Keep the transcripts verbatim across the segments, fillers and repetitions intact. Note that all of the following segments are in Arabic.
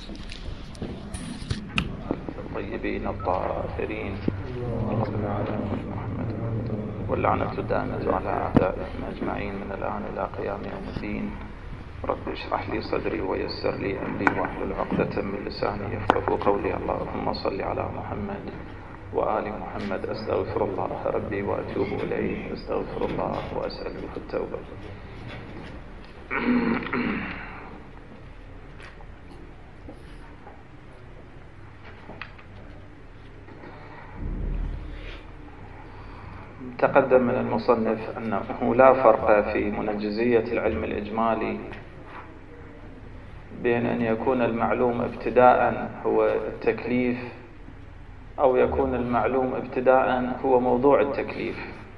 الطيبين الطاهرين محمد، واللعنة الدائمة على أعدائهم أجمعين من الآن إلى قيام يوم الدين. رب اشرح لي صدري ويسر لي أمري واحلل عقدة من لساني يفقهوا قولي. اللهم صل على محمد وآل محمد. أستغفر الله ربي وأتوب إليه، أستغفر الله وأسأله التوبة. تقدم من المصنف أنه لا فرق في منجزية العلم الإجمالي بين أن يكون المعلوم ابتداء هو التكليف أو يكون المعلوم ابتداء هو موضوع التكليف.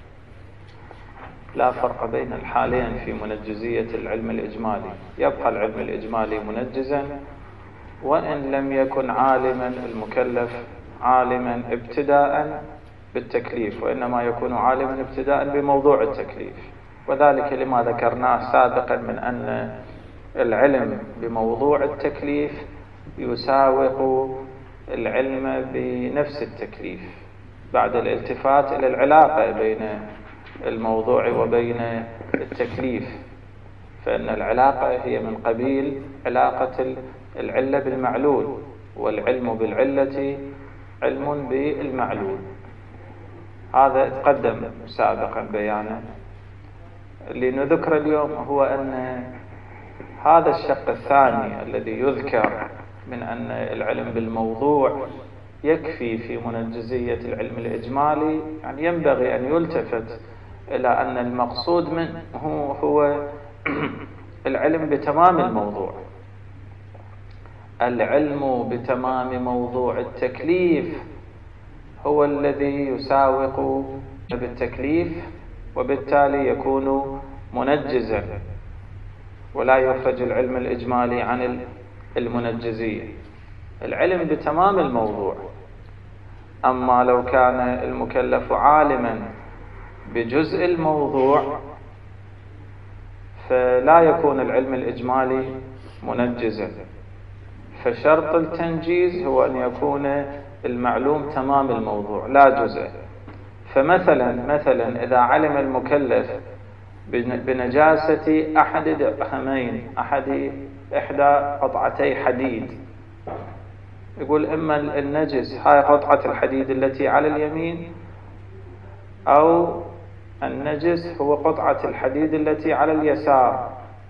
لا فرق بين الحالين في منجزية العلم الإجمالي. يبقى العلم الإجمالي منجزا وإن لم يكن عالما المكلف عالما ابتداء بالتكليف، وإنما يكون عالما ابتداء بموضوع التكليف، وذلك لما ذكرناه سابقا من أن العلم بموضوع التكليف يساوق العلم بنفس التكليف بعد الالتفات إلى العلاقة بين الموضوع وبين التكليف، فإن العلاقة هي من قبيل علاقة العلة بالمعلول، والعلم بالعلة علم بالمعلول. هذا تقدم سابقا بيانه. اللي نذكر اليوم هو أن هذا الشق الثاني الذي يذكر من أن العلم بالموضوع يكفي في منجزية العلم الإجمالي، يعني ينبغي أن يلتفت إلى أن المقصود منه هو العلم بتمام الموضوع. العلم بتمام موضوع التكليف هو الذي يساوق بالتكليف، وبالتالي يكون منجزا، ولا يخرج العلم الإجمالي عن المنجزية. العلم بتمام الموضوع. أما لو كان المكلف عالما بجزء الموضوع فلا يكون العلم الإجمالي منجزا. فشرط التنجيز هو أن يكون المعلوم تمام الموضوع لا جزء. فمثلا مثلا إذا علم المكلف بنجاسة أحد درهمين، أحد إحدى قطعتي حديد، يقول إما النجس هاي قطعة الحديد التي على اليمين، أو النجس هو قطعة الحديد التي على اليسار.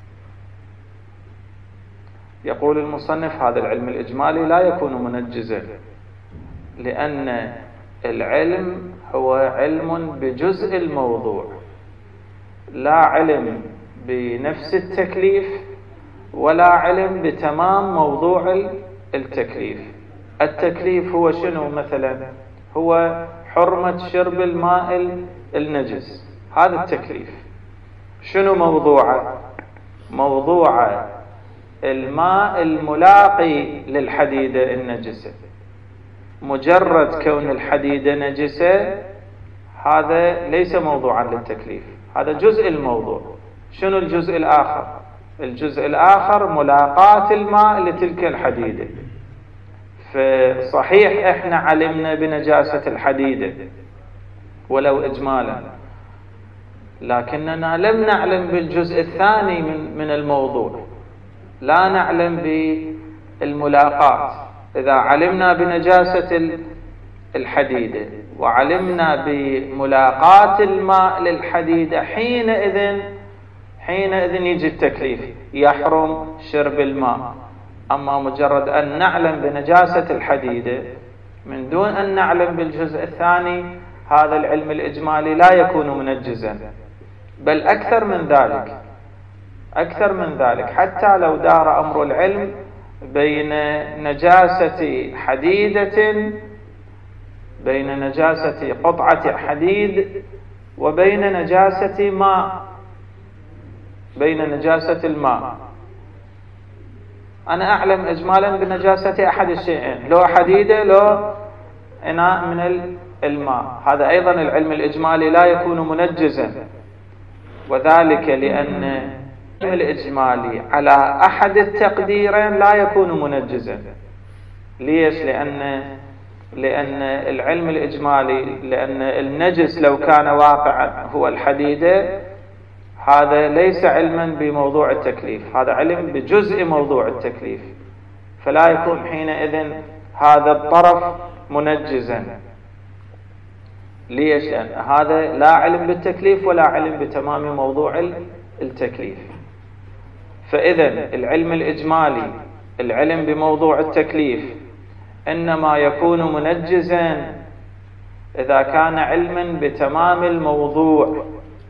يقول المصنف هذا العلم الإجمالي لا يكون منجزا، لأن العلم هو علم بجزء الموضوع، لا علم بنفس التكليف ولا علم بتمام موضوع التكليف. التكليف هو شنو؟ مثلا هو حرمة شرب الماء النجس، هذا التكليف. شنو موضوعه؟ موضوع الماء الملاقي للحديدة النجسة. مجرد كون الحديدة نجسة هذا ليس موضوعا للتكليف، هذا جزء الموضوع. شنو الجزء الآخر؟ الجزء الآخر ملاقاة الماء لتلك الحديدة. فصحيح احنا علمنا بنجاسة الحديدة ولو إجمالا، لكننا لم نعلم بالجزء الثاني من من الموضوع، لا نعلم بالملاقاة. إذا علمنا بنجاسة الحديدة وعلمنا بملاقاة الماء للحديدة، حينئذ حينئذ يجي التكليف، يحرم شرب الماء. أما مجرد أن نعلم بنجاسة الحديدة من دون أن نعلم بالجزء الثاني، هذا العلم الإجمالي لا يكون منجزا، بل أكثر من ذلك. أكثر من ذلك، حتى لو دار أمر العلم بين نجاسة حديدة بين نجاسة قطعة حديد وبين نجاسة ماء، بين نجاسة الماء، أنا أعلم إجمالا بنجاسة أحد الشيئين، لو حديدة لو إناء من الماء، هذا أيضا العلم الإجمالي لا يكون منجزا، وذلك لأن الإجمالي على أحد التقديرين لا يكون منجزا. ليش؟ لأن لأن العلم الإجمالي، لأن النجس لو كان واقعا هو الحديدة، هذا ليس علما بموضوع التكليف، هذا علم بجزء موضوع التكليف، فلا يكون حينئذ هذا الطرف منجزا. ليش؟ لأن هذا لا علم بالتكليف ولا علم بتمام موضوع التكليف. فإذا العلم الإجمالي، العلم بموضوع التكليف، إنما يكون منجزا إذا كان علما بتمام الموضوع.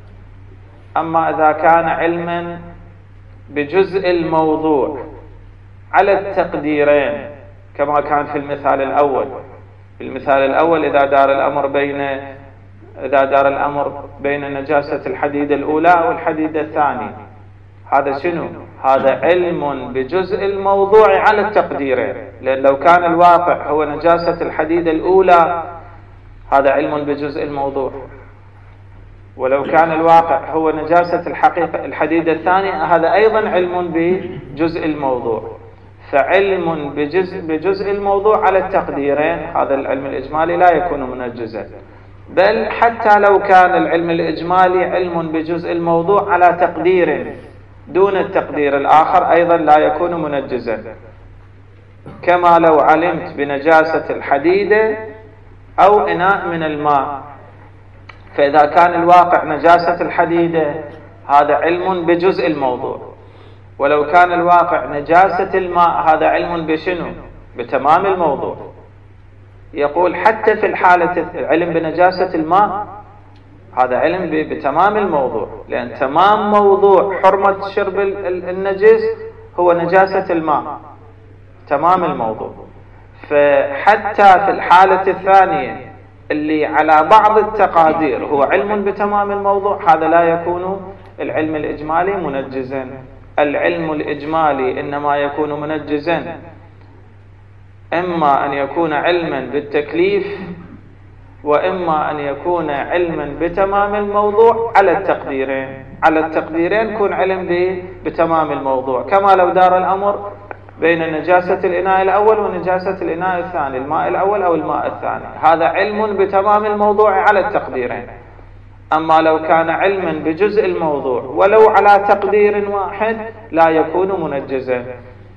أما إذا كان علما بجزء الموضوع على التقديرين كما كان في المثال الأول، في المثال الأول إذا دار الأمر بين إذا دار الأمر بين نجاسة الحديدة الأولى والحديدة الثانية، هذا شنو؟ هذا علم بجزء الموضوع على التقديرين، لأن لو كان الواقع هو نجاسة الحديدة الأولى هذا علم بجزء الموضوع، ولو كان الواقع هو نجاسة الحقيقة الحديدة الثانية هذا أيضا علم بجزء الموضوع. فعلم بجزء, بجزء الموضوع على التقديرين هذا العلم الإجمالي لا يكون منجزا، بل حتى لو كان العلم الإجمالي علم بجزء الموضوع على تقدير دون التقدير الآخر أيضا لا يكون منجزا. كما لو علمت بنجاسة الحديدة أو إناء من الماء، فإذا كان الواقع نجاسة الحديدة هذا علم بجزء الموضوع، ولو كان الواقع نجاسة الماء هذا علم بشنو؟ بتمام الموضوع. يقول حتى في الحالة العلم بنجاسة الماء هذا علم بتمام الموضوع، لأن تمام موضوع حرمة شرب النجس هو نجاسة الماء، تمام الموضوع. فحتى في الحالة الثانية اللي على بعض التقادير هو علم بتمام الموضوع هذا لا يكون العلم الإجمالي منجزا. العلم الإجمالي إنما يكون منجزا إما أن يكون علما بالتكليف وإما أن يكون علما بتمام الموضوع على التقديرين. على التقديرين يكون علم بتمام الموضوع، كما لو دار الأمر بين نجاسة الإناء الأول ونجاسة الإناء الثاني، الماء الأول أو الماء الثاني، هذا علم بتمام الموضوع على التقديرين. أما لو كان علما بجزء الموضوع ولو على تقدير واحد لا يكون منجزا.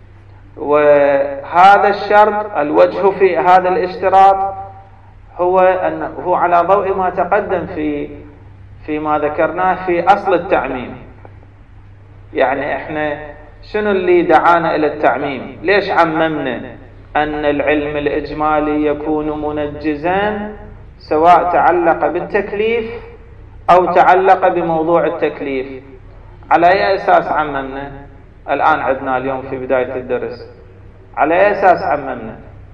وهذا الشرط الوجه في هذا الاشتراط هو أنه هو على ضوء ما تقدم في فيما ذكرناه في أصل التعميم. يعني احنا شنو اللي دعانا إلى التعميم؟ ليش عممنا أن العلم الإجمالي يكون منجزا سواء تعلق بالتكليف أو تعلق بموضوع التكليف؟ على أي أساس عممنا؟ الآن عدنا اليوم في بداية الدرس على أي أساس عممنا؟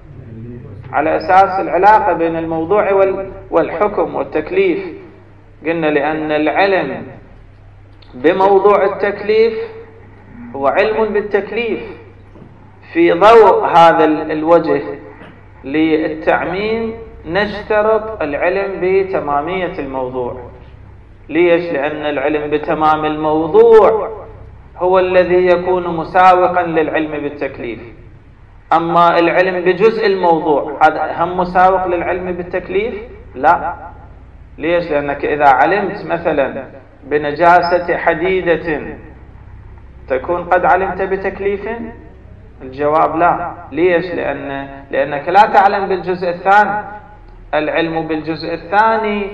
على أساس العلاقة بين الموضوع والحكم والتكليف. قلنا لأن العلم بموضوع التكليف هو علم بالتكليف. في ضوء هذا الوجه للتعميم نشترط العلم بتمامية الموضوع. ليش؟ لأن العلم بتمام الموضوع هو الذي يكون مساوقا للعلم بالتكليف. أما العلم بجزء الموضوع هذا هم مساوق للعلم بالتكليف؟ لا. ليش؟ لأنك إذا علمت مثلا بنجاسة حديدة تكون قد علمت بتكليف؟ الجواب لا. ليش؟ لأن لأنك لا تعلم بالجزء الثاني. العلم بالجزء الثاني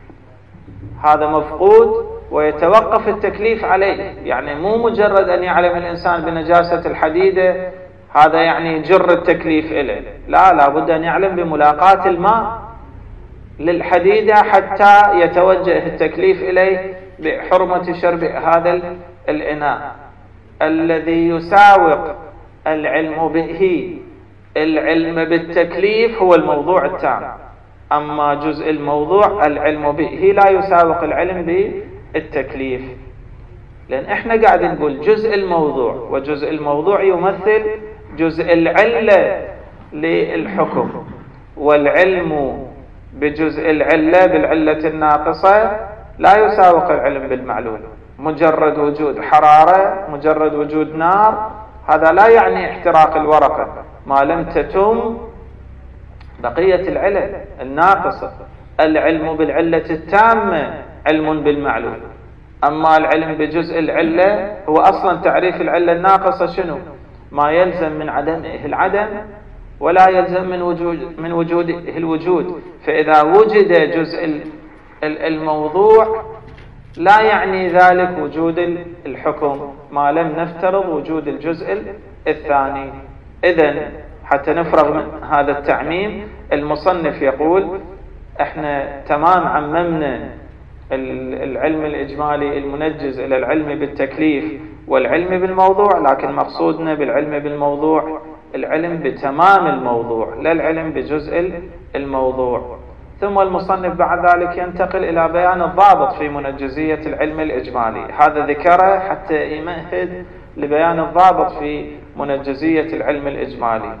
هذا مفقود ويتوقف التكليف عليه. يعني مو مجرد أن يعلم الإنسان بنجاسة الحديدة هذا يعني جر التكليف إليه، لا، لابد أن يعلم بملاقاة الماء للحديدة حتى يتوجه التكليف إليه بحرمة شرب هذا الإناء. الذي يساوق العلم به العلم بالتكليف هو الموضوع التام. أما جزء الموضوع العلم به لا يساوق العلم بالتكليف. لأن احنا قاعد نقول جزء الموضوع، وجزء الموضوع يمثل جزء العلة للحكم، والعلم بجزء العلة بالعلة الناقصة لا يساوق العلم بالمعلول. مجرد وجود حرارة، مجرد وجود نار، هذا لا يعني احتراق الورقة ما لم تتم بقية العلل الناقصة. العلم بالعلة التامة علم بالمعلوم. أما العلم بجزء العلة هو أصلا تعريف العلة الناقصة شنو؟ ما يلزم من عدمه العدم ولا يلزم من وجود من وجوده الوجود. فإذا وجد جزء الموضوع لا يعني ذلك وجود الحكم ما لم نفترض وجود الجزء الثاني. إذن حتى نفرغ من هذا التعميم، المصنف يقول احنا تمام عممنا العلم الإجمالي المنجز إلى العلم بالتكليف والعلم بالموضوع، لكن مقصودنا بالعلم بالموضوع العلم بتمام الموضوع لا العلم بجزء الموضوع. ثم المصنف بعد ذلك ينتقل إلى بيان الضابط في منجزية العلم الإجمالي. هذا ذكره حتى يمهد لبيان الضابط في منجزية العلم الإجمالي.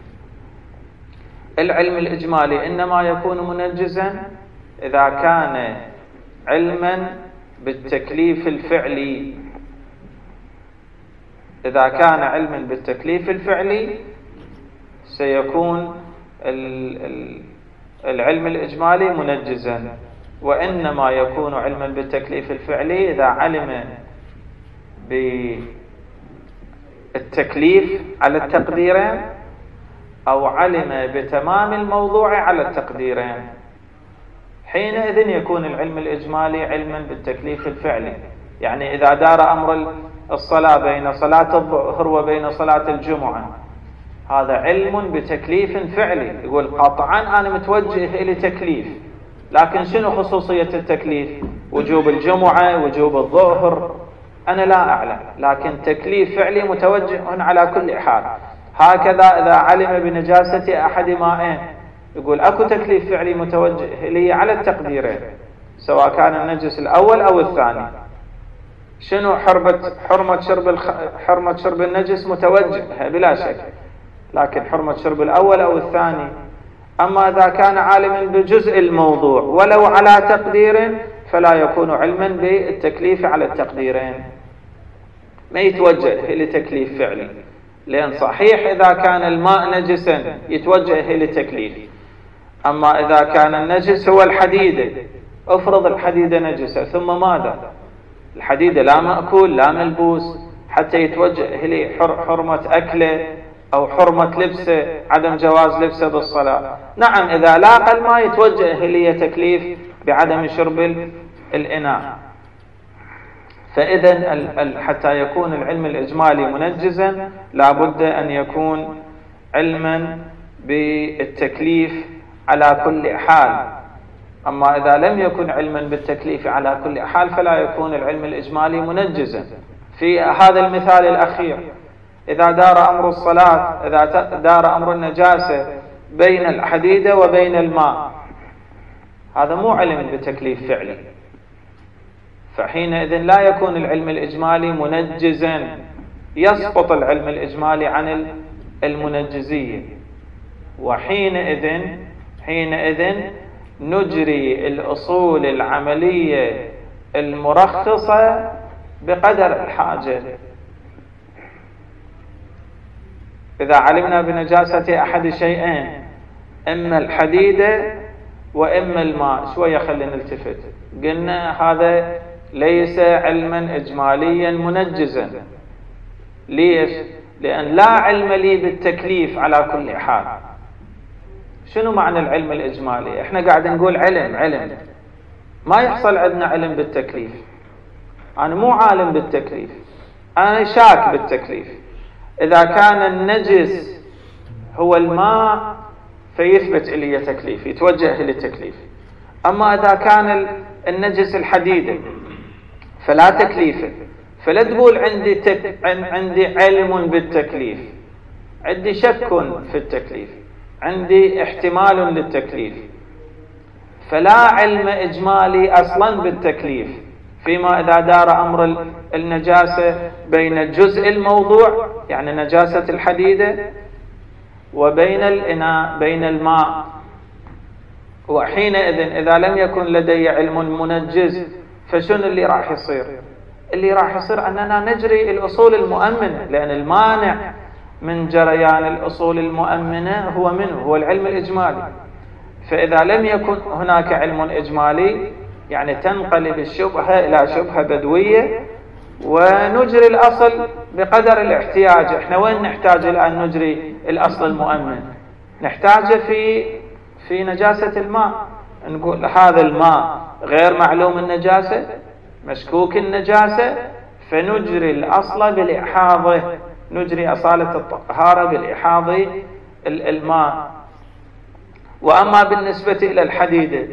العلم الإجمالي إنما يكون منجزا إذا كان علما بالتكليف الفعلي. إذا كان علما بالتكليف الفعلي سيكون العلم الإجمالي منجزا. وإنما يكون علما بالتكليف الفعلي إذا علم بالتكليف على التقديرين أو علم بتمام الموضوع على التقديرين. حينئذ يكون العلم الإجمالي علما بالتكليف الفعلي. يعني إذا دار أمر الصلاة بين صلاة الظهر وبين صلاة الجمعة، هذا علم بتكليف فعلي. يقول قطعا أنا متوجه إلى تكليف، لكن شنو خصوصية التكليف؟ وجوب الجمعة، وجوب الظهر، أنا لا أعلم، لكن تكليف فعلي متوجه على كل حال. هكذا إذا علم بنجاسة أحد مائين، يقول أكو تكليف فعلي متوجه إليه على التقديرين سواء كان النجس الأول أو الثاني. شنو حرمة حرمة شرب الخ... حرمة شرب النجس متوجه بلا شك، لكن حرمة شرب الأول أو الثاني. أما إذا كان عالما بجزء الموضوع ولو على تقدير فلا يكون علما بالتكليف على التقديرين، ما يتوجه إلى تكليف فعلي. لأن صحيح إذا كان الماء نجسا يتوجه إلى تكليف، أما إذا كان النجس هو الحديدة، افرض الحديدة نجسة ثم ماذا؟ الحديدة لا مأكول لا ملبوس حتى يتوجه إلى حرمة أكله أو حرمة لبسه، عدم جواز لبسه بالصلاة. نعم إذا لاقى الماء يتوجه إلى تكليف بعدم شرب الإناء. فإذا حتى يكون العلم الإجمالي منجزا لا بد أن يكون علما بالتكليف على كل حال. أما إذا لم يكن علما بالتكليف على كل حال فلا يكون العلم الإجمالي منجزا. في هذا المثال الأخير، إذا دار أمر الصلاة، إذا دار أمر النجاسة بين الحديدة وبين الماء، هذا مو علم بتكليف فعلي، فحينئذ لا يكون العلم الإجمالي منجزا، يسقط العلم الإجمالي عن المنجزية. وحينئذ حينئذ نجري الأصول العملية المرخصة بقدر الحاجة. إذا علمنا بنجاسة أحد شيئين، إما الحديدة وإما الماء، شوية خلينا نلتفت، قلنا هذا ليس علما إجماليا منجزا. ليش؟ لأن لا علم لي بالتكليف على كل حال. شنو معنى العلم الإجمالي؟ احنا قاعد نقول علم علم ما يحصل عندنا علم بالتكليف. أنا مو عالم بالتكليف، أنا شاك بالتكليف. إذا كان النجس هو الماء فيثبت إلي تكليف، يتوجه إلى التكليف. أما إذا كان النجس الحديدة فلا تكليف، فلا تقول عندي تك... عندي علم بالتكليف، عندي شك في التكليف، عندي احتمال للتكليف. فلا علم إجمالي أصلا بالتكليف فيما إذا دار أمر النجاسة بين الجزء الموضوع يعني نجاسة الحديدة وبين الإناء بين الماء. وحينئذ إذا لم يكن لدي علم منجز فشنو اللي راح يصير؟ اللي راح يصير أننا نجري الأصول المؤمنة، لأن المانع من جريان الأصول المؤمنة هو منه هو العلم الإجمالي. فإذا لم يكن هناك علم إجمالي يعني تنقلب الشبهة إلى شبهة بدوية، ونجري الأصل بقدر الاحتياج. احنا وين نحتاج إلى أن نجري الأصل المؤمن؟ نحتاج في في نجاسة الماء، نقول هذا الماء غير معلوم النجاسة، مشكوك النجاسة، فنجري الأصل بالإحاضة، نجري أصالة الطهارة بالإحاضة الماء. وأما بالنسبة إلى الحديدة،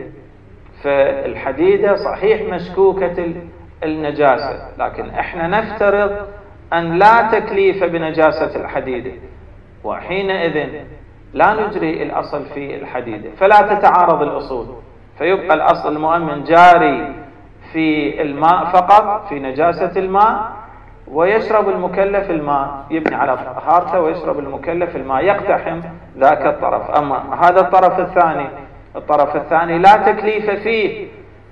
فالحديدة صحيح مشكوكة النجاسة، لكن احنا نفترض أن لا تكليف بنجاسة الحديدة، وحينئذ لا نجري الأصل في الحديدة، فلا تتعارض الأصول، فيبقى الأصل المؤمن جاري في الماء فقط، في نجاسة الماء، ويشرب المكلف الماء، يبني على طهارته ويشرب المكلف الماء، يقتحم ذاك الطرف. أما هذا الطرف الثاني، الطرف الثاني لا تكليف فيه،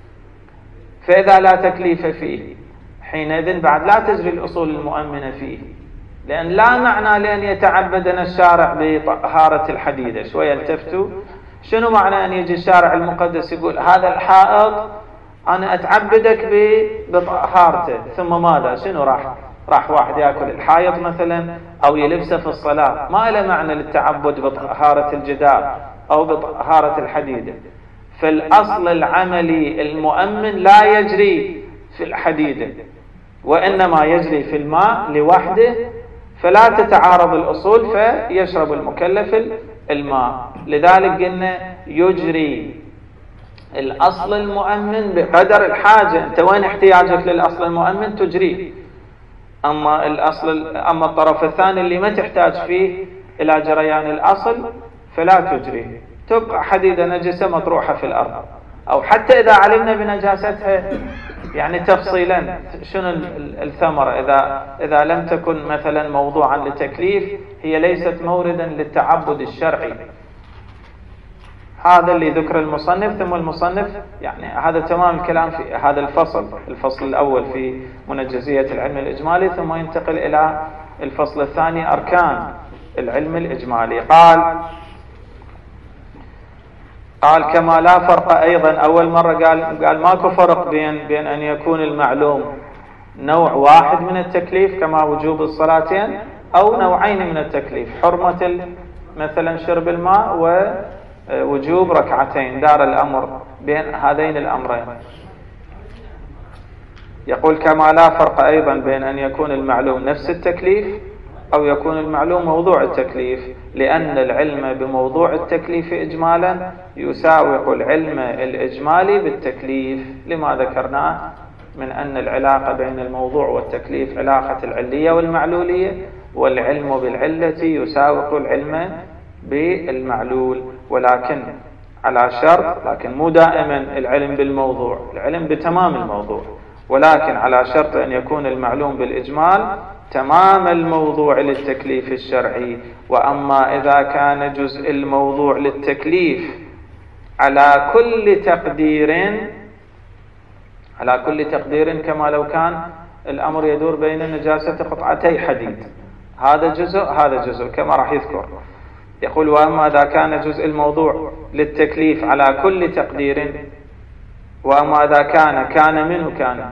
فإذا لا تكليف فيه حينئذ بعد لا تجري الأصول المؤمنة فيه، لأن لا معنى لأن يتعبدنا الشارع بطهارة الحديدة. شوية التفتوا، شنو معنى أن يجي الشارع المقدس يقول هذا الحائط أنا أتعبدك بطهارته، ثم ماذا؟ شنو راح راح واحد يأكل الحائط مثلا أو يلبسه في الصلاة؟ ما له معنى للتعبد بطهارة الجدار أو بطهارة الحديدة. فالأصل العملي المؤمن لا يجري في الحديدة، وإنما يجري في الماء لوحده، فلا تتعارض الأصول، فيشرب المكلف الماء. لذلك قلنا يجري الأصل المؤمن بقدر الحاجة. أنت وين احتياجك للأصل المؤمن تجريه، أما الأصل أما الطرف الثاني اللي ما تحتاج فيه إلى جريان الأصل فلا تجريه، تبقى حديدة نجسة مطروحة في الأرض. أو حتى إذا علمنا بنجاستها يعني تفصيلا، شنو الثمرة إذا إذا لم تكن مثلا موضوعا لتكليف، هي ليست موردا للتعبد الشرعي. هذا اللي ذكر المصنف. ثم المصنف يعني هذا تمام الكلام في هذا الفصل، الفصل الأول في منجزية العلم الإجمالي، ثم ينتقل إلى الفصل الثاني أركان العلم الإجمالي. قال قال كما لا فرق أيضا، أول مرة قال قال ماكو فرق بين بين أن يكون المعلوم نوع واحد من التكليف كما وجوب الصلاتين، أو نوعين من التكليف، حرمة مثلا شرب الماء ووجوب ركعتين، دار الأمر بين هذين الأمرين. يقول كما لا فرق أيضا بين أن يكون المعلوم نفس التكليف أو يكون المعلوم موضوع التكليف، لأن العلم بموضوع التكليف إجمالا يساوق العلم الإجمالي بالتكليف، لما ذكرناه من أن العلاقة بين الموضوع والتكليف علاقة العلية والمعلولية، والعلم بالعلة يساوق العلم بالمعلول، ولكن على شرط، لكن مو دائما العلم بالموضوع، العلم بتمام الموضوع، ولكن على شرط أن يكون المعلوم بالإجمال تمام الموضوع للتكليف الشرعي. وأما إذا كان جزء الموضوع للتكليف على كل تقدير على كل تقدير كما لو كان الأمر يدور بين نجاسة قطعتي حديد، هذا جزء هذا جزء كما راح يذكر. يقول وأما إذا كان جزء الموضوع للتكليف على كل تقدير، وأما إذا كان كان منه كان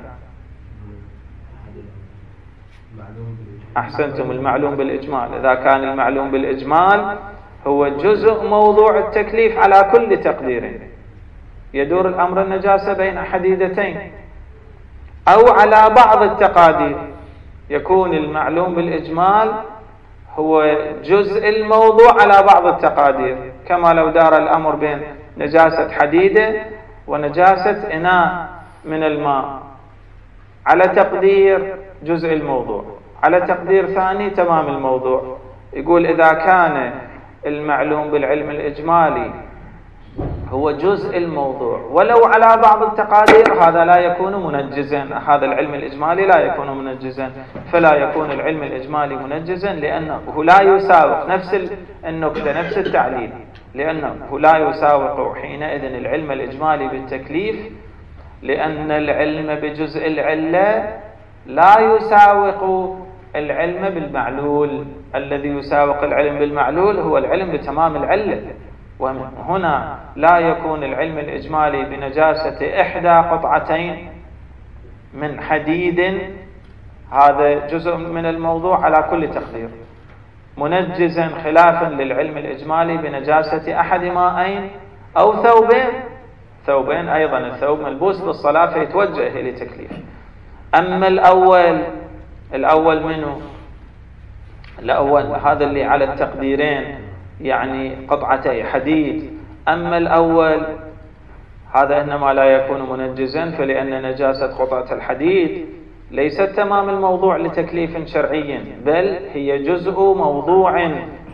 أحسنتم المعلوم بالإجمال، إذا كان المعلوم بالإجمال هو جزء موضوع التكليف على كل تقدير، يدور الأمر النجاسة بين حديدتين، أو على بعض التقادير، يكون المعلوم بالإجمال هو جزء الموضوع على بعض التقادير، كما لو دار الأمر بين نجاسة حديدة ونجاسة إناء من الماء، على تقدير جزء الموضوع، على تقدير ثاني تمام الموضوع. يقول إذا كان المعلوم بالعلم الإجمالي هو جزء الموضوع ولو على بعض التقادير، هذا لا يكون منجزا، هذا العلم الإجمالي لا يكون منجزا، فلا يكون العلم الإجمالي منجزا، لأنه لا يساوق نفس النكتة نفس التعليل، لأنه لا يساوق حينئذ العلم الإجمالي بالتكليف، لأن العلم بجزء العلة لا يساوق العلم بالمعلول. الذي يساوق العلم بالمعلول هو العلم بتمام العلة، وهنا لا يكون العلم الإجمالي بنجاسة إحدى قطعتين من حديد، هذا جزء من الموضوع على كل تقدير، منجزا خلافا للعلم الإجمالي بنجاسة أحد مائين أو ثوبين. ثوبين أيضا الثوب ملبوس بالصلاة فيتوجه إلى تكليف. أما الأول الأول منه الأول هذا اللي على التقديرين يعني قطعتي حديد. أما الأول هذا إنما لا يكون منجزا، فلأن نجاسة قطعة الحديد ليست تمام الموضوع لتكليف شرعي، بل هي جزء موضوع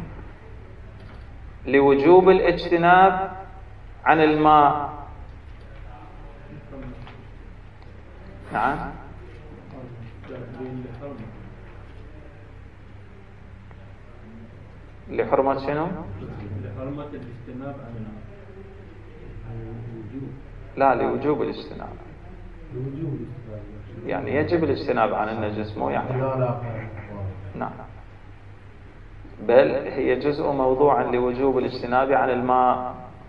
لوجوب الاجتناب عن الماء. نعم. لحرمة شنو؟ لحرمة الاجتناب عن الوجوب. لا، لوجوب الاجتناب. يعني يجب الاجتناب عن النجس، مو يعني. نعم. بل هي جزء موضوع لوجوب الاجتناب عن الماء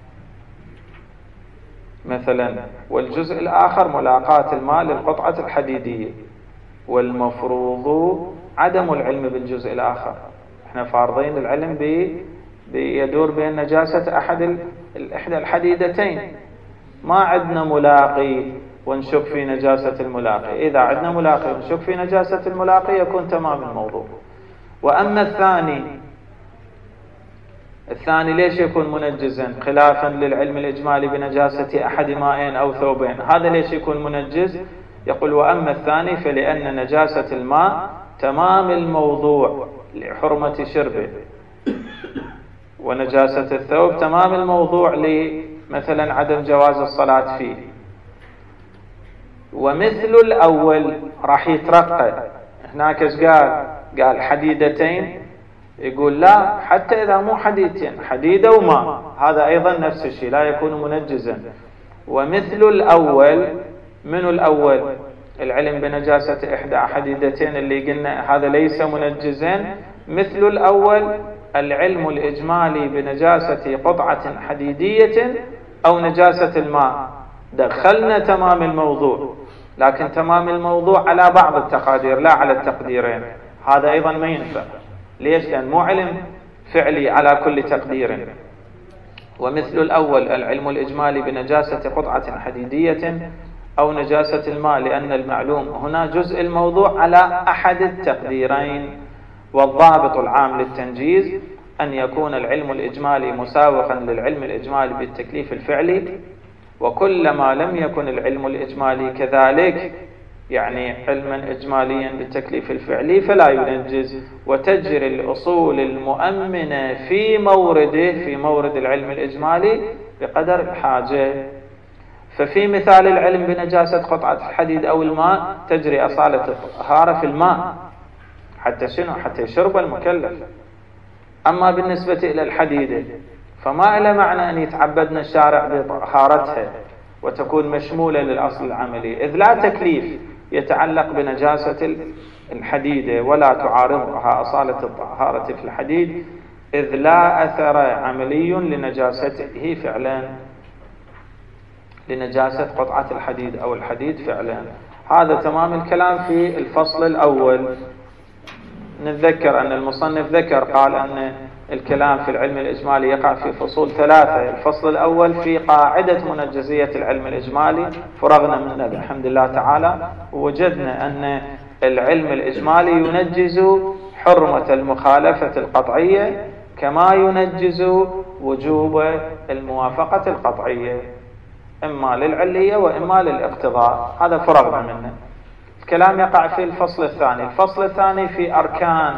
مثلا. والجزء الآخر ملاقاة الماء للقطعة الحديدية، والمفروض عدم العلم بالجزء الآخر. احنا فارضين العلم بيدور بين نجاسة أحد إحدى الحديدتين، ما عندنا ملاقي ونشك في نجاسة الملاقي. إذا عندنا ملاقي ونشك في نجاسة الملاقي يكون تمام الموضوع. وأما الثاني الثاني ليش يكون منجزا خلافا للعلم الإجمالي بنجاسة أحد مائين أو ثوبين؟ هذا ليش يكون منجز؟ يقول وأما الثاني فلأن نجاسة الماء تمام الموضوع لحرمة شربه، ونجاسة الثوب تمام الموضوع لمثلا عدم جواز الصلاة فيه. ومثل الأول راح يترقى. هناك ايش قال؟ قال حديدتين، يقول لا، حتى إذا مو حديدتين، حديدة وماء، هذا أيضا نفس الشيء لا يكون منجزا. ومثل الأول، من الأول؟ العلم بنجاسة إحدى حديدتين اللي قلنا هذا ليس منجزا. مثل الأول العلم الإجمالي بنجاسة قطعة حديدية أو نجاسة الماء. دخلنا تمام الموضوع، لكن تمام الموضوع على بعض التقادير لا على التقديرين. هذا أيضا ما ينفع. ليش؟ لأن مو علم فعلي على كل تقدير. ومثل الأول العلم الإجمالي بنجاسة قطعة حديدية أو نجاسة الماء، لأن المعلوم هنا جزء الموضوع على أحد التقديرين. والضابط العام للتنجيز أن يكون العلم الإجمالي مساوقا للعلم الإجمالي بالتكليف الفعلي، وكلما لم يكن العلم الإجمالي كذلك، يعني علما إجماليا بالتكليف الفعلي، فلا ينجز. وتجري الأصول المؤمنة في مورده في مورد العلم الإجمالي بقدر الحاجة. ففي مثال العلم بنجاسة قطعة الحديد أو الماء تجري أصالة الطهارة في الماء، حتى شنو؟ حتى يشرب المكلف. أما بالنسبة إلى الحديدة فما إلى معنى أن يتعبدنا الشارع بطهارتها وتكون مشمولة للأصل العملي، إذ لا تكليف يتعلق بنجاسة الحديدة ولا تعارضها أصالة الطهارة في الحديد، إذ لا أثر عملي لنجاسته فعلا، لنجاسة قطعة الحديد أو الحديد فعلا. هذا تمام الكلام في الفصل الأول. نتذكر أن المصنف ذكر قال أن الكلام في العلم الإجمالي يقع في فصول ثلاثة. الفصل الأول في قاعدة منجزية العلم الإجمالي، فرغنا منه بالحمد لله تعالى، ووجدنا أن العلم الإجمالي ينجز حرمة المخالفة القطعية كما ينجز وجوب الموافقة القطعية، إما للعلية وإما للاقتضاء. هذا فرغنا منه. الكلام يقع في الفصل الثاني. الفصل الثاني في أركان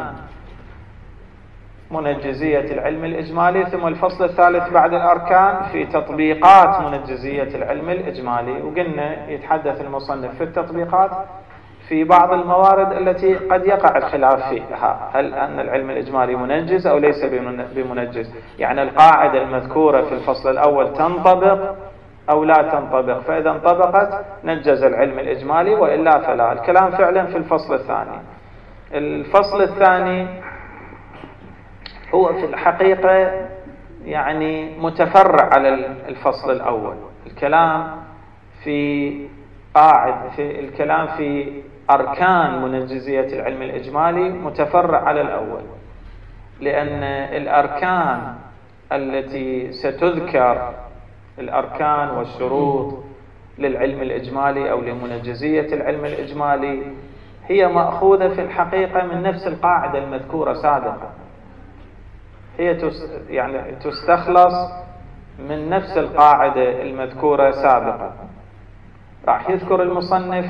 منجزية العلم الإجمالي، ثم الفصل الثالث بعد الأركان في تطبيقات منجزية العلم الإجمالي. وقلنا يتحدث المصنف في التطبيقات في بعض الموارد التي قد يقع الخلاف فيها، هل أن العلم الإجمالي منجز أو ليس بمنجز. يعني القاعدة المذكورة في الفصل الأول تنطبق أو لا تنطبق، فإذا انطبقت نجز العلم الإجمالي وإلا فلا. الكلام فعلا في الفصل الثاني. الفصل الثاني هو في الحقيقة يعني متفرع على الفصل الأول. الكلام في قاعد في الكلام في أركان منجزية العلم الإجمالي متفرع على الأول، لأن الأركان التي ستذكر، الأركان والشروط للعلم الإجمالي أو لمنجزية العلم الإجمالي، هي مأخوذة في الحقيقة من نفس القاعدة المذكورة سابقا. هي يعني تستخلص من نفس القاعدة المذكورة سابقا. راح يذكر المصنف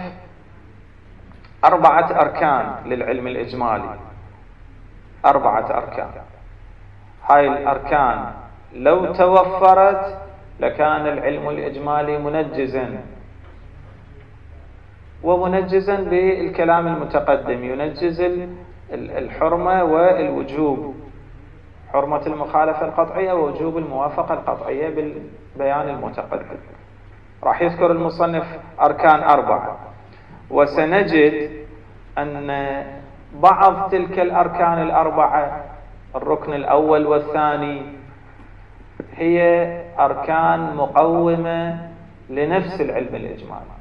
أربعة أركان للعلم الإجمالي، أربعة أركان. هاي الأركان لو توفرت لكان العلم الإجمالي منجزا، ومنجزا بالكلام المتقدم، ينجز الحرمة والوجوب، حرمة المخالفة القطعية ووجوب الموافقة القطعية بالبيان المتقدم. راح يذكر المصنف أركان أربعة، وسنجد أن بعض تلك الأركان الأربعة، الركن الأول والثاني، هي أركان مقومة لنفس العلم الإجمالي،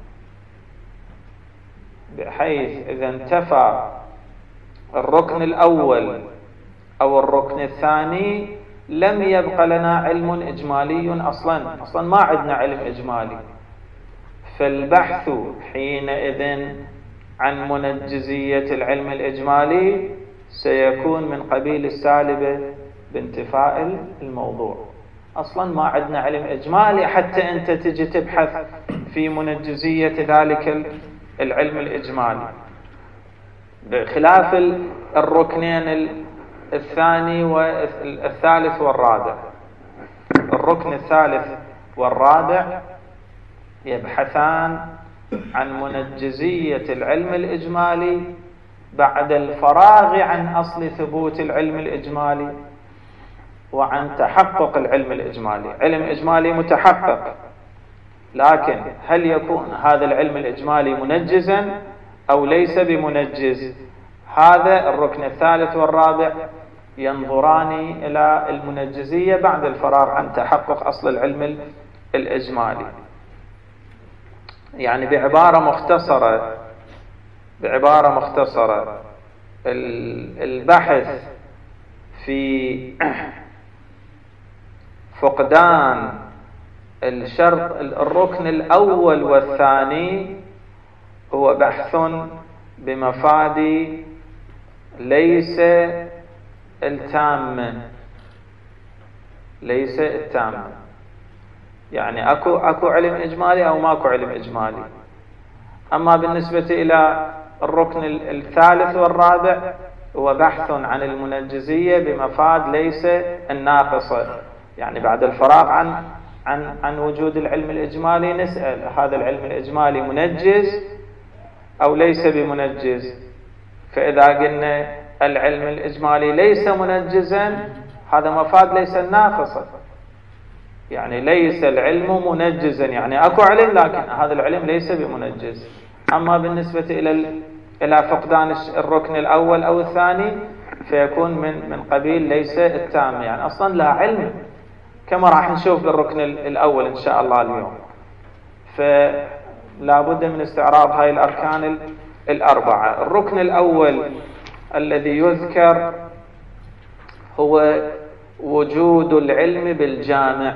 بحيث إذا انتفى الركن الأول أو الركن الثاني لم يبق لنا علم إجمالي أصلا أصلا ما عندنا علم إجمالي. فالبحث حينئذ عن منجزية العلم الإجمالي سيكون من قبيل السالبة بانتفاء الموضوع. أصلا ما عندنا علم إجمالي حتى أنت تجي تبحث في منجزية ذلك العلم الإجمالي، بخلاف الركنين الثاني والثالث والرابع. الركن الثالث والرابع يبحثان عن منجزية العلم الإجمالي بعد الفراغ عن أصل ثبوت العلم الإجمالي وعن تحقق العلم الإجمالي. علم إجمالي متحقق، لكن هل يكون هذا العلم الإجمالي منجزا أو ليس بمنجز؟ هذا الركن الثالث والرابع ينظران إلى المنجزية بعد الفراغ عن تحقق أصل العلم الإجمالي. يعني بعبارة مختصرة بعبارة مختصرة البحث في فقدان الشرط الركن الأول والثاني هو بحث بمفاد ليس التامة، ليس التامة. يعني أكو أكو علم إجمالي أو ماكو علم إجمالي. أما بالنسبة إلى الركن الثالث والرابع هو بحث عن المنجزية بمفاد ليس الناقصة. يعني بعد الفراغ عن عن عن وجود العلم الإجمالي نسأل هذا العلم الإجمالي منجز أو ليس بمنجز. فإذا قلنا العلم الإجمالي ليس منجزا هذا مفاد ليس الناقصة، يعني ليس العلم منجزا، يعني أكو علم لكن هذا العلم ليس بمنجز. أما بالنسبة إلى إلى فقدان الركن الأول أو الثاني فيكون من من قبيل ليس التام، يعني أصلا لا علم، كما راح نشوف بالركن الأول إن شاء الله اليوم. فلا بد من استعراض هاي الأركان الأربعة. الركن الأول الذي يذكر هو وجود العلم بالجامع.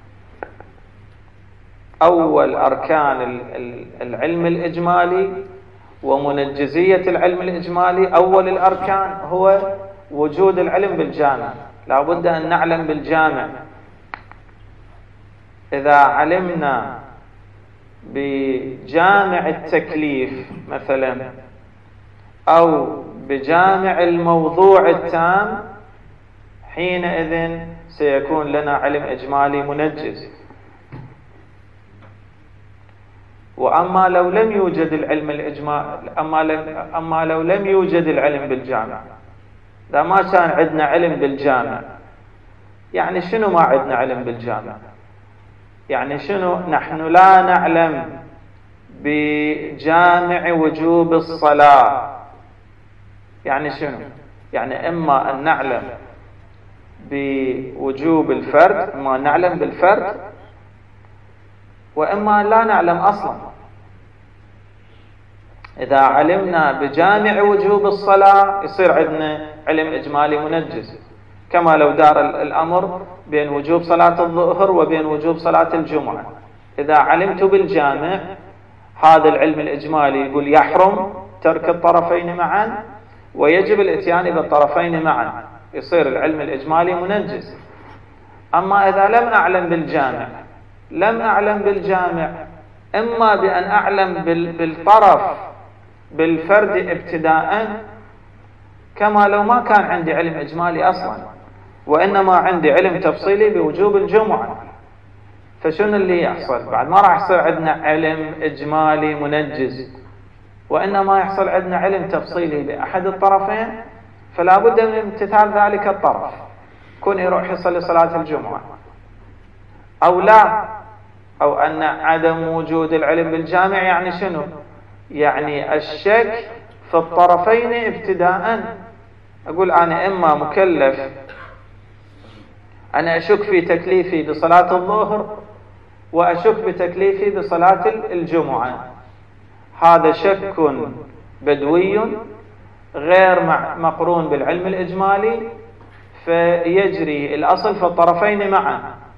أول أركان العلم الإجمالي ومنجزية العلم الإجمالي، أول الأركان هو وجود العلم بالجامع. لا بد أن نعلم بالجامع. إذا علمنا بجامع التكليف مثلا أو بجامع الموضوع التام حينئذ سيكون لنا علم إجمالي منجز. وأما لو لم يوجد العلم الإجمالي أما, أما لو لم يوجد العلم بالجامع، إذا ما كان عندنا علم بالجامع، يعني شنو ما عندنا علم بالجامع؟ يعني شنو؟ نحن لا نعلم بجامع وجوب الصلاة. يعني شنو؟ يعني إما أن نعلم بوجوب الفرد، إما أن نعلم بالفرد، وإما أن لا نعلم أصلا. إذا علمنا بجامع وجوب الصلاة يصير عندنا علم إجمالي منجز، كما لو دار الأمر بين وجوب صلاة الظهر وبين وجوب صلاة الجمعة. إذا علمت بالجامع هذا العلم الإجمالي يقول يحرم ترك الطرفين معا ويجب الاتيان بالطرفين معا، يصير العلم الإجمالي منجز. أما إذا لم أعلم بالجامع، لم أعلم بالجامع إما بأن أعلم بالطرف بالفرد ابتداء، كما لو ما كان عندي علم إجمالي أصلا وإنما عندي علم تفصيلي بوجوب الجمعة، فشنو اللي يحصل؟ بعد ما راح يصير عندنا علم إجمالي منجز، وإنما يحصل عندنا علم تفصيلي بأحد الطرفين، فلا بد من امتثال ذلك الطرف، كون يروح يصلي صلاة الجمعة أو لا، أو أن عدم وجود العلم بالجامع يعني شنو؟ يعني الشك في الطرفين ابتداء. أقول أنا إما مكلف، أنا أشك في تكليفي بصلاة الظهر وأشك بتكليفي بصلاة الجمعة، هذا شك بدوي غير مقرون بالعلم الإجمالي، فيجري الأصل في الطرفين معا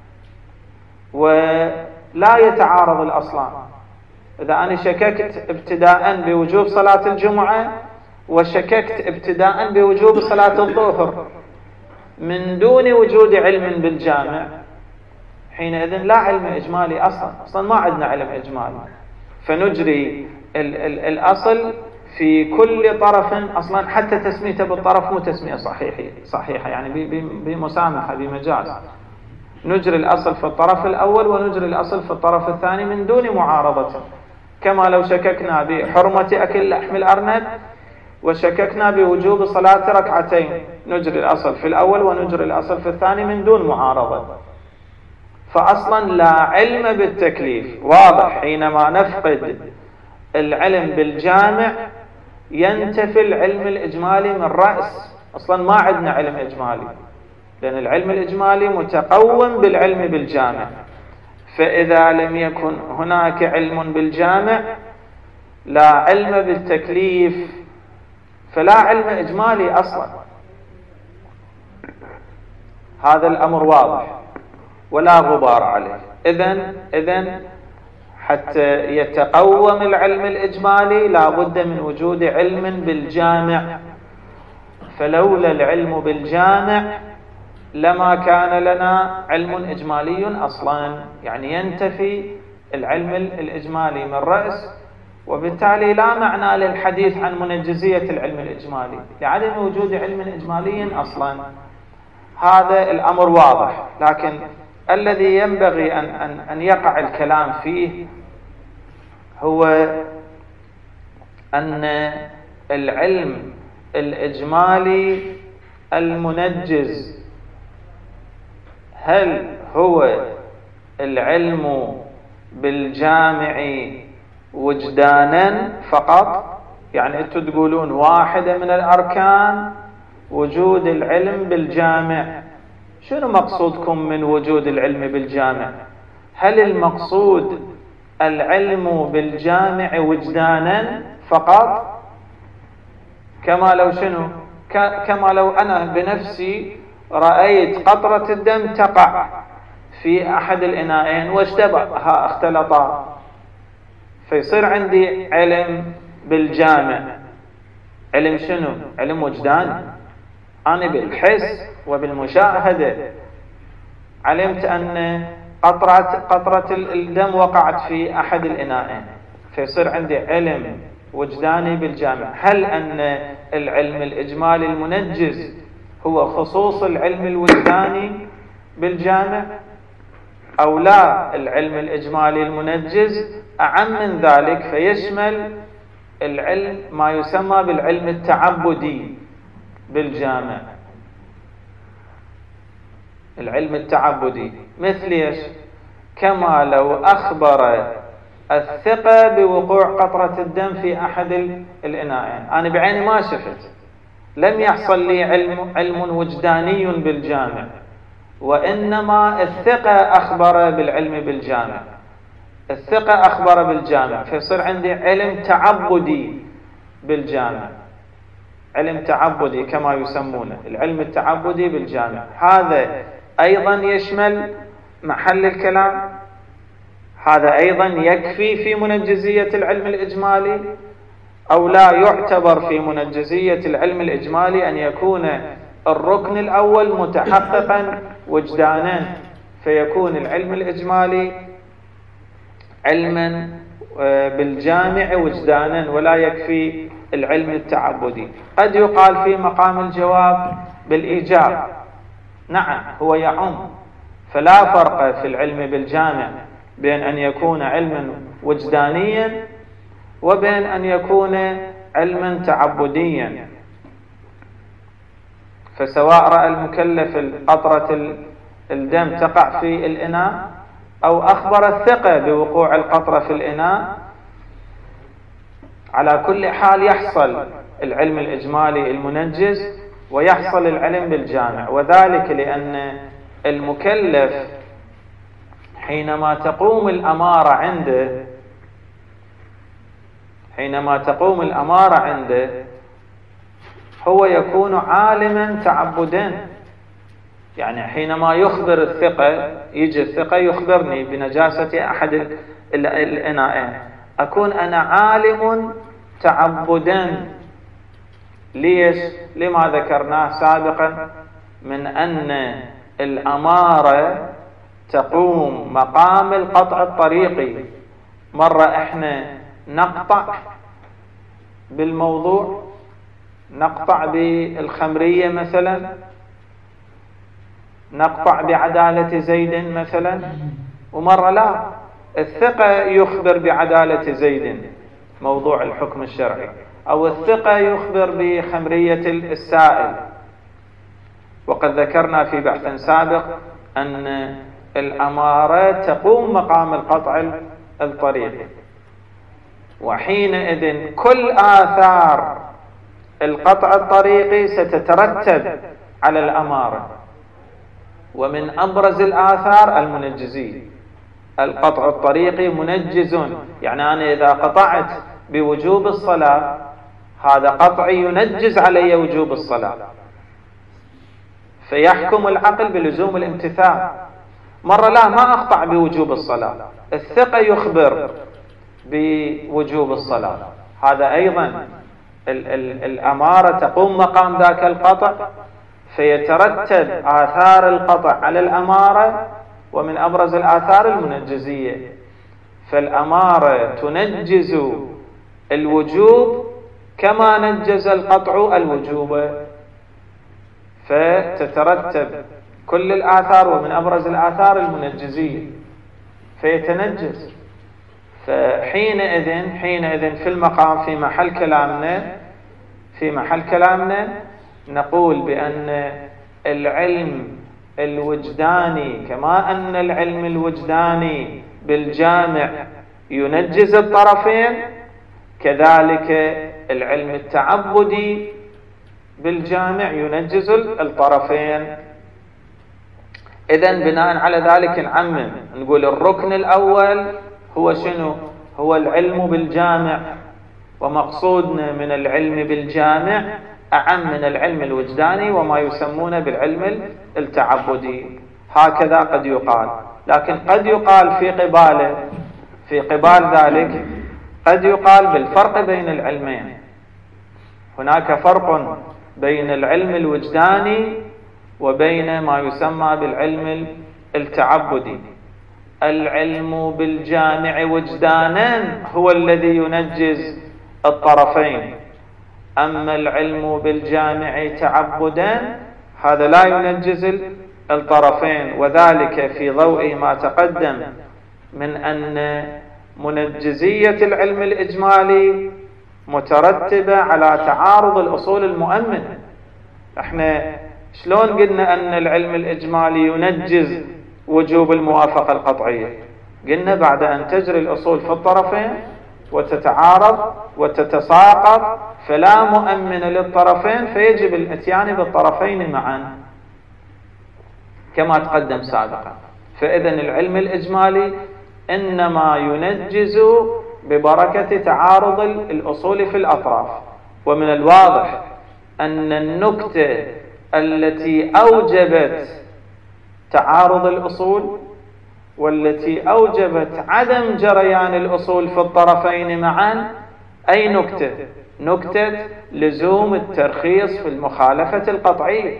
ولا يتعارض الأصلان. إذا أنا شككت ابتداء بوجوب صلاة الجمعة وشككت ابتداء بوجوب صلاة الظهر من دون وجود علم بالجامع، حينئذ لا علم إجمالي أصلا، أصلا ما عندنا علم إجمالي، فنجري ال ال الأصل في كل طرف. أصلا حتى تسميته بالطرف مو تسمية صحيحة صحيحة يعني بمسامحة بمجاز، نجري الأصل في الطرف الأول ونجري الأصل في الطرف الثاني من دون معارضة. كما لو شككنا بحرمة أكل لحم الأرنب وشككنا بوجوب صلاة ركعتين، نجري الأصل في الأول ونجري الأصل في الثاني من دون معارضة. فأصلا لا علم بالتكليف واضح. حينما نفقد العلم بالجامع ينتفي العلم الإجمالي من رأس، أصلا ما عندنا علم إجمالي، لأن العلم الإجمالي متقوم بالعلم بالجامع. فإذا لم يكن هناك علم بالجامع لا علم بالتكليف، فلا علم إجمالي أصلا. هذا الأمر واضح ولا غبار عليه. إذن إذن حتى يتقوم العلم الإجمالي لا بد من وجود علم بالجامع، فلولا العلم بالجامع لما كان لنا علم إجمالي أصلا، يعني ينتفي العلم الإجمالي من رأس، وبالتالي لا معنى للحديث عن منجزية العلم الإجمالي لعدم وجود علم إجمالي أصلا. هذا الأمر واضح، لكن الذي ينبغي أن, أن, أن يقع الكلام فيه هو أن العلم الإجمالي المنجز هل هو العلم بالجامع وجدانا فقط؟ يعني أنتم تقولون واحدة من الأركان وجود العلم بالجامع، شنو مقصودكم من وجود العلم بالجامع؟ هل المقصود العلم بالجامع وجدانا فقط؟ كما لو شنو؟ كما لو أنا بنفسي رأيت قطرة الدم تقع في أحد الإناءين واشتبهها اختلطا، فيصير عندي علم بالجامع. علم شنو؟ علم وجداني، أنا بالحس وبالمشاهدة علمت أن قطرة قطرة الدم وقعت في أحد الإناءين، فيصير عندي علم وجداني بالجامع. هل أن العلم الإجمالي المنجز هو خصوص العلم الوجداني بالجامع أو لا؟ العلم الإجمالي المنجز أعم من ذلك، فيشمل العلم ما يسمى بالعلم التعبدي بالجامع. العلم التعبدي مثل ايش؟ كما لو أخبر الثقة بوقوع قطرة الدم في أحد الإناءين. أنا بعيني ما شفت، لم يحصل لي علم, علم وجداني بالجامع، وإنما الثقة أخبر بالعلم بالجامع، الثقة أخبر بالجامع، فيصير عندي علم تعبدي بالجامع، علم تعبدي كما يسمونه، العلم التعبدي بالجامع. هذا أيضا يشمل محل الكلام، هذا أيضا يكفي في منجزية العلم الإجمالي، أو لا يعتبر في منجزية العلم الإجمالي أن يكون الركن الأول متحققا وجدانا، فيكون العلم الإجمالي علما بالجامع وجدانا ولا يكفي العلم التعبدي. قد يقال في مقام الجواب بالإيجاب، نعم هو يعم، فلا فرق في العلم بالجامع بين أن يكون علما وجدانيا وبين أن يكون علما تعبديا. فسواء رأى المكلف قطرة الدم تقع في الإناء أو أخبر الثقة بوقوع القطرة في الإناء، على كل حال يحصل العلم الإجمالي المنجز ويحصل العلم بالجامع، وذلك لأن المكلف حينما تقوم الأمارة عنده حينما تقوم الأمارة عنده هو يكون عالما تعبدا. يعني حينما يخبر الثقة، يجي الثقة يخبرني بنجاسة أحد الإناءين، أكون أنا عالم تعبدا. ليش؟ لما ذكرناه سابقا من أن الأمارة تقوم مقام القطع الطريقي. مرة احنا نقطع بالموضوع، نقطع بالخمرية مثلا، نقطع بعدالة زيد مثلا، ومرة لا، الثقة يخبر بعدالة زيد موضوع الحكم الشرعي، أو الثقة يخبر بخمرية السائل. وقد ذكرنا في بحث سابق أن الأمارة تقوم مقام القطع الطريقي، وحينئذ كل آثار القطع الطريقي ستترتب على الأمارة، ومن أبرز الآثار المنجزية. القطع الطريقي منجز، يعني أنا إذا قطعت بوجوب الصلاة هذا قطع ينجز علي وجوب الصلاة، فيحكم العقل بلزوم الامتثال. مرة لا، ما أقطع بوجوب الصلاة، الثقة يخبر بوجوب الصلاة، هذا أيضا ال ال الأمارة تقوم مقام ذاك القطع، فيترتب آثار القطع على الأمارة، ومن أبرز الآثار المنجزية. فالأمارة تنجز الوجوب كما نجز القطع الوجوب، فتترتب كل الآثار، ومن أبرز الآثار المنجزية، فيتنجز. فحينئذ حينئذ في المقام في محل كلامنا في محل كلامنا نقول بأن العلم الوجداني كما أن العلم الوجداني بالجامع ينجز الطرفين، كذلك العلم التعبدي بالجامع ينجز الطرفين. إذن بناء على ذلك نعمم، نقول الركن الأول هو شنو؟ هو العلم بالجامع، ومقصودنا من العلم بالجامع أعم من العلم الوجداني وما يسمونه بالعلم التعبدي. هكذا قد يقال، لكن قد يقال في قباله في قبال ذلك قد يقال بالفرق بين العلمين. هناك فرق بين العلم الوجداني وبين ما يسمى بالعلم التعبدي. العلم بالجامع وجدانا هو الذي ينجز الطرفين، أما العلم بالجامع تعبدا هذا لا ينجز الطرفين، وذلك في ضوء ما تقدم من أن منجزية العلم الإجمالي مترتبة على تعارض الأصول المؤمنة. احنا شلون قلنا أن العلم الإجمالي ينجز وجوب الموافقة القطعية؟ قلنا بعد أن تجري الأصول في الطرفين وتتعارض وتتساقط فلا مؤمن للطرفين، فيجب الاتيان بالطرفين معا كما تقدم سابقا. فإذا العلم الإجمالي إنما ينجز ببركة تعارض الأصول في الأطراف. ومن الواضح أن النكتة التي أوجبت تعارض الأصول والتي أوجبت عدم جريان الأصول في الطرفين معا أي نكتة؟ نكتة لزوم الترخيص في المخالفة القطعية.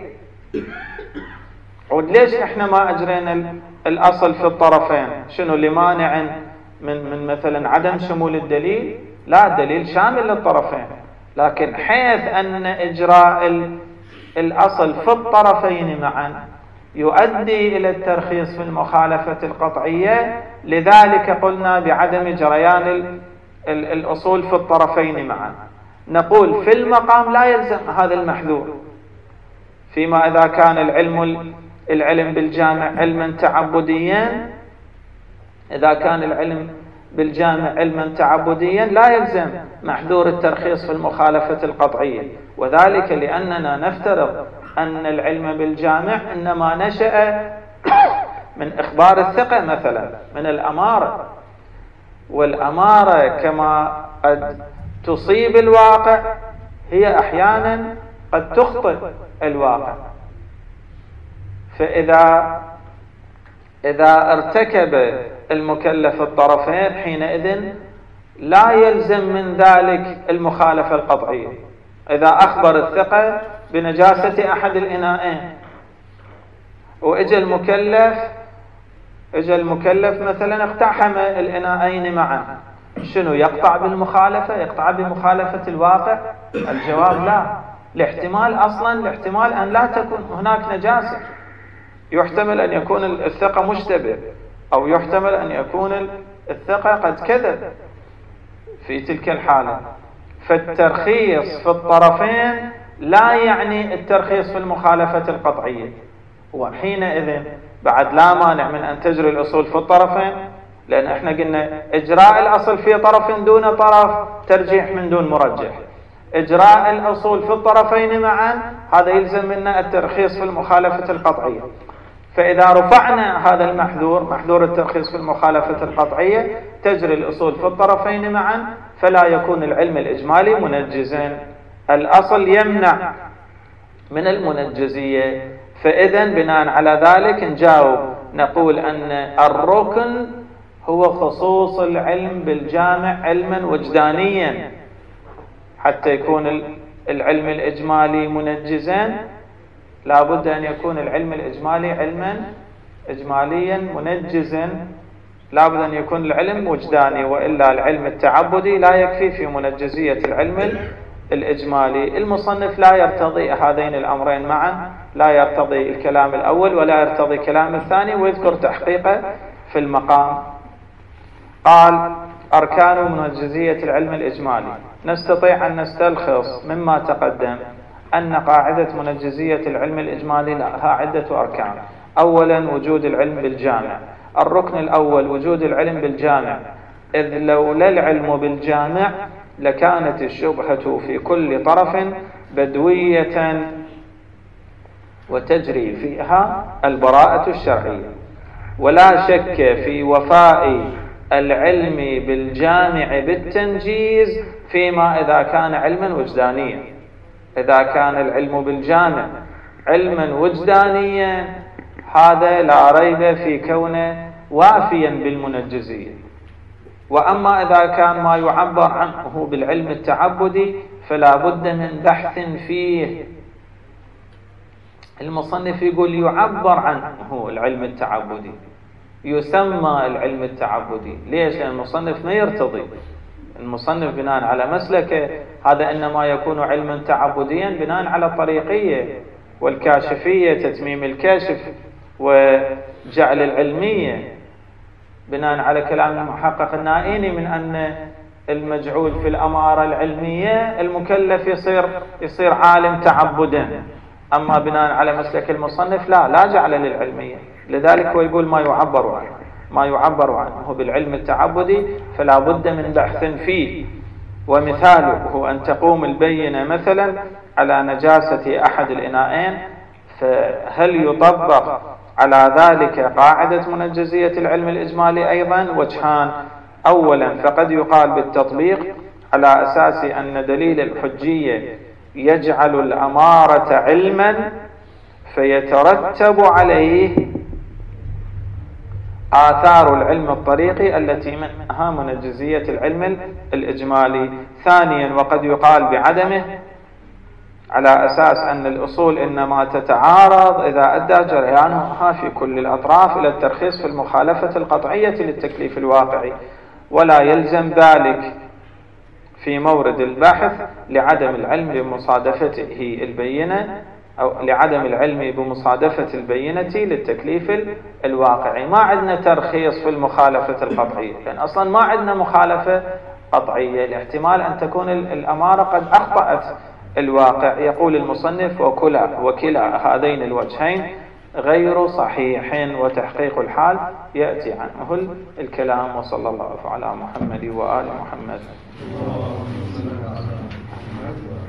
وليش احنا ما أجرينا الأصل في الطرفين؟ شنو اللي مانع من, من مثلا عدم شمول الدليل؟ لا، الدليل شامل للطرفين، لكن حيث أن إجراء الأصل في الطرفين معا يؤدي إلى الترخيص في المخالفة القطعية، لذلك قلنا بعدم جريان الأصول في الطرفين معا. نقول في المقام لا يلزم هذا المحذور، فيما إذا كان العلم العلم بالجامع علما تعبديا، إذا كان العلم بالجامع علما تعبديا لا يلزم محذور الترخيص في المخالفة القطعية، وذلك لأننا نفترض أن العلم بالجامع إنما نشأ من إخبار الثقة مثلا، من الأمارة، والأمارة كما قد تصيب الواقع هي أحيانا قد تخطئ الواقع. فإذا إذا ارتكب المكلف الطرفين حينئذ لا يلزم من ذلك المخالفة القطعية. إذا أخبر الثقة بنجاسة أحد الإناءين وإجا المكلف إجا المكلف مثلا اقتحم الإناءين معا، شنو يقطع بالمخالفة؟ يقطع بمخالفة الواقع؟ الجواب لا، لاحتمال أصلا لاحتمال أن لا تكون هناك نجاسة، يحتمل أن يكون الثقة مشتبه، أو يحتمل أن يكون الثقة قد كذب في تلك الحالة. فالترخيص في الطرفين لا يعني الترخيص في المخالفة القطعية، وحينئذ بعد لا مانع من أن تجري الأصول في الطرفين، لأن احنا قلنا إجراء الأصل في طرف دون طرف ترجيح من دون مرجح. إجراء الأصول في الطرفين معا هذا يلزم منا الترخيص في المخالفة القطعية. فإذا رفعنا هذا المحذور، محذور الترخيص في المخالفة القطعية، تجري الأصول في الطرفين معا، فلا يكون العلم الإجمالي منجزا. الأصل يمنع من المنجزية. فإذا بناء على ذلك نجاوب نقول أن الركن هو خصوص العلم بالجامع علما وجدانيا. حتى يكون العلم الإجمالي منجزا لا بد أن يكون العلم الإجمالي علما إجماليا منجزا، لا بد أن يكون العلم وجداني، وإلا العلم التعبدي لا يكفي في منجزية العلم الإجمالي. المصنف لا يرتضي هذين الأمرين معا، لا يرتضي الكلام الأول ولا يرتضي كلام الثاني، ويذكر تحقيقه في المقام. قال: أركان منجزية العلم الإجمالي. نستطيع أن نستلخص مما تقدم أن قاعدة منجزية العلم الإجمالي لها عدة أركان. أولا وجود العلم بالجامع. الركن الأول وجود العلم بالجامع، إذ لولا العلم بالجامع لكانت الشبهة في كل طرف بدوية وتجري فيها البراءة الشرعية. ولا شك في وفاء العلم بالجامع بالتنجيز فيما إذا كان علما وجدانيا. إذا كان العلم بالجامع علما وجدانيا هذا لا ريب في كونه وافيا بالمنجزية. وأما إذا كان ما يعبر عنه بالعلم التعبدي فلا بد من بحث فيه. المصنف يقول يعبر عنه العلم التعبدي، يسمى العلم التعبدي. ليش؟ لأن المصنف ما يرتضي. المصنف بناء على مسلكه هذا إنما يكون علما تعبديا بناء على الطريقية والكاشفية، تتميم الكاشف وجعل العلمية، بناء على كلام المحقق النائيني من أن المجعول في الأمارة العلمية المكلف يصير يصير عالم تعبدا. أما بناء على مسلك المصنف لا لا جعل للعلمية، لذلك هو يقول ما يعبر عنه. ما يعبر عنه بالعلم التعبدي فلا بد من بحث فيه. ومثاله هو أن تقوم البينة مثلا على نجاسة أحد الإناءين، فهل يطبق على ذلك قاعدة منجزية العلم الإجمالي؟ أيضا وجهان. أولا فقد يقال بالتطبيق على أساس أن دليل الحجية يجعل الأمارة علما فيترتب عليه آثار العلم الطريقي التي منها منجزية العلم الإجمالي. ثانيا وقد يقال بعدمه على أساس أن الأصول إنما تتعارض إذا أدى جريانها في كل الأطراف إلى الترخيص في المخالفة القطعية للتكليف الواقعي، ولا يلزم ذلك في مورد البحث لعدم العلم بمصادفته البينة أو لعدم العلم بمصادفة البينة للتكليف الواقعي. ما عندنا ترخيص في المخالفة القطعية، لأن أصلا ما عندنا مخالفة قطعية، الاحتمال أن تكون الأمارة قد أخطأت الواقع. يقول المصنف وكلا وكلا هذين الوجهين غير صحيح، وتحقيق الحال يأتي عنه الكلام. وصلى الله على محمد وآل محمد.